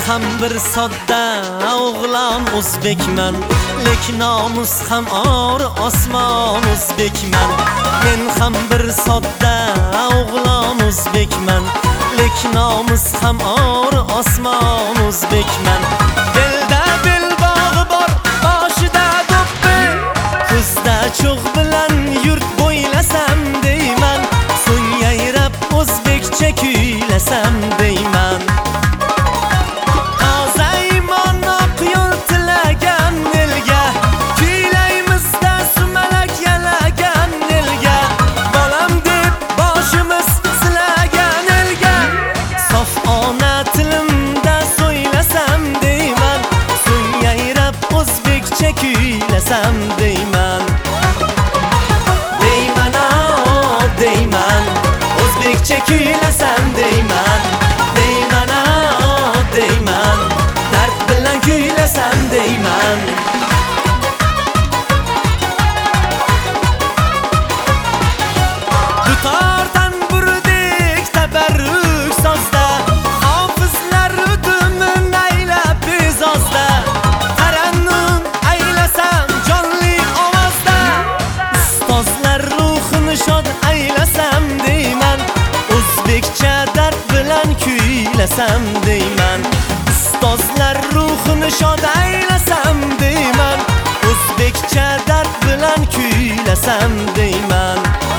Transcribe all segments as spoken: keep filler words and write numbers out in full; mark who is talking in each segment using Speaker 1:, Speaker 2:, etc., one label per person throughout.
Speaker 1: ham bir sodda o'g'lon o'zbekman, lek nomus ham or osmon o'zbekman. Men ham bir sodda o'g'lon o'zbekman, lek nomus ham or osmon o'zbekman. Belda belbog'i bor, boshida do'ppi, ko'zda cho'g' bilan yurt bo'ylasam deyman, so'ng yayrab o'zbekcha kuylasam deyman. Kuylasam deyman, deyman o deyman, o'zbekcha kuylasam deyman, deyman o deyman, dard bilan kuylasam deyman. Dutordan burdik tabarruk sozda, hofizlar udumin aylab bezozda, shod aylasam deyman, o'zbekcha dard bilan kuylasam deyman. Ustozlar ruhini shod aylasam deyman, o'zbekcha dard bilan kuylasam deyman.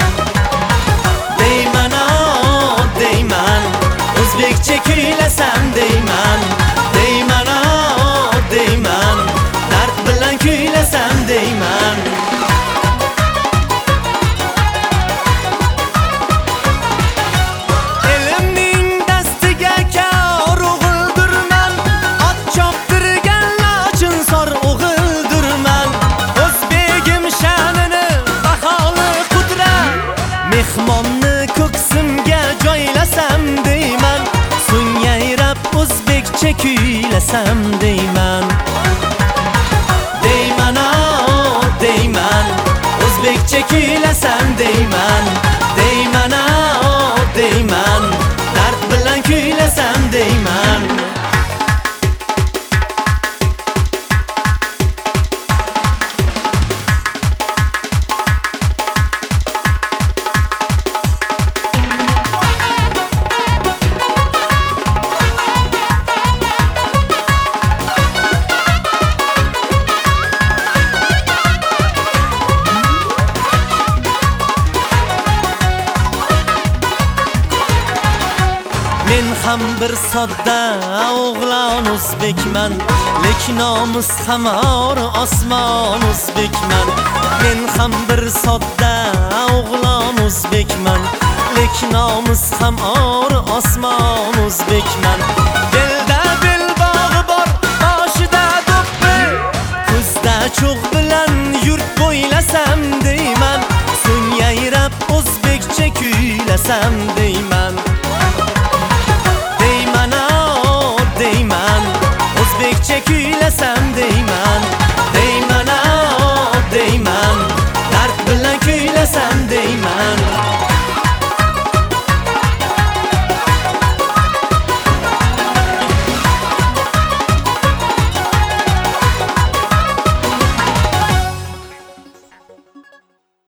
Speaker 1: Deyman o deyman, o'zbekcha kuylasam deyman, deyman o deyman, dard bilan kuylasam deyman. Mehmonni ko'ksimga joylasam deyman, so'ng yayrab o'zbekcha kuylasam deyman. Deyman o deyman, o'zbekcha kuylasam deyman, deyman o deyman, dard bilan kuylasam deyman. Men ham bir sodda o'g'lon o'zbekman, lek nomus ham or osmon o'zbekman. Men ham bir sodda o'g'lon o'zbekman, lek nomus ham or osmon o'zbekman. Belda belbog'i bor, boshida do'ppi, ko'zda cho'g' bilan yurt bo'ylasam deyman, so'ng yayrab o'zbekcha kuylasam deyman.